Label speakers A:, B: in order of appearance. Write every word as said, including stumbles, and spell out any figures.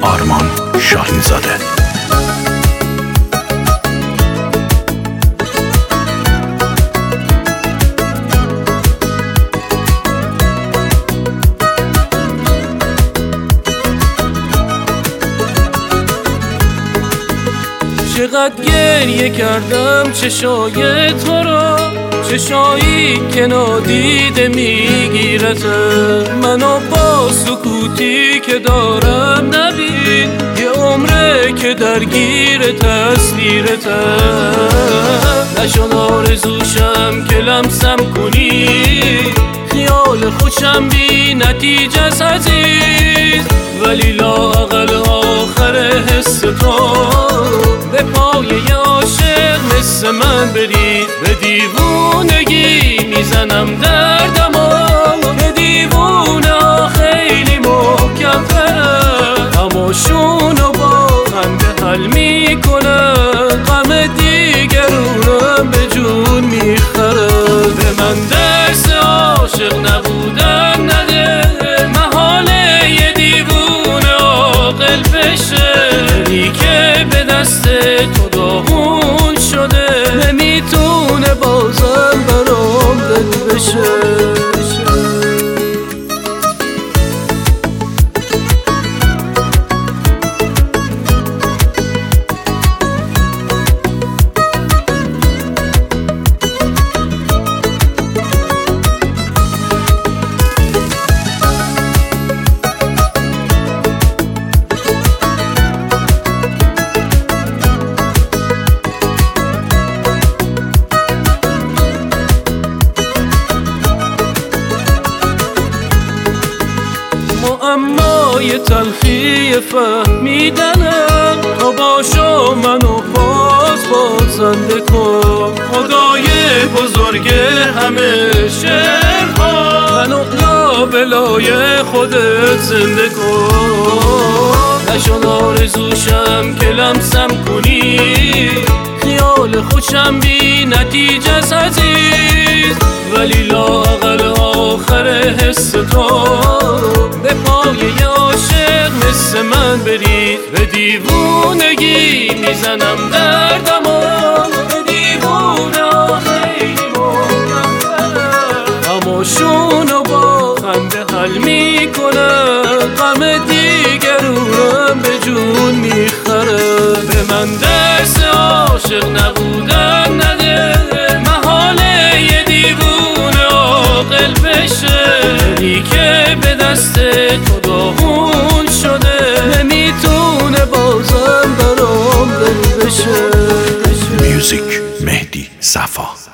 A: آرمان شاهین‌زاده.
B: چقدر گریه کردم چشای تو را، چشایی که نادیده میگیرته منو با سکوتی که دارم نبین، یه عمره که درگیر تصویرته. نشان آرزوشم که لمسم کنی، خیال خوشم بی نتیجه عزیز، ولی لااقل آخر حس تو به پای عاشق مثل من برید. به دیوونگی میزنم دردمو، به دیوونه ها خیلی محکم ترن، هماشونو با خنده حل میکنن، غم دیگرونم به جون میخرن. به من درس عاشق نبودن نده، محاله یه دیوونه عاقل بشه، دلی که به دست تو داغون شده نمیتونه بازم برام دل بشه. اما یه تلخی فهمیدنم، تو باشو منو باز بازنده کن. خدای بزرگ همه شعرها، منو لابلای خودت زنده کن. نشان آرزوشم که لمسم کنی، خیال خوشم بی نتیجه عزیز، ولی لااقل آخر حس تو به پای عاشق مثل من برید. به دیوونگی میزنم دردمو، به دیوونه ها خیلی محکم ترن، هماشونو با خنده حل میکنن، غم دیگرونم به جون میخرن. به من درس عاشق نبودن نده، محاله یه دیوونه عاقل بشه، دلی که به دست تو داغون شده نمیتونه بازم برام دل بشه.
A: میوزیک مهدی صفا.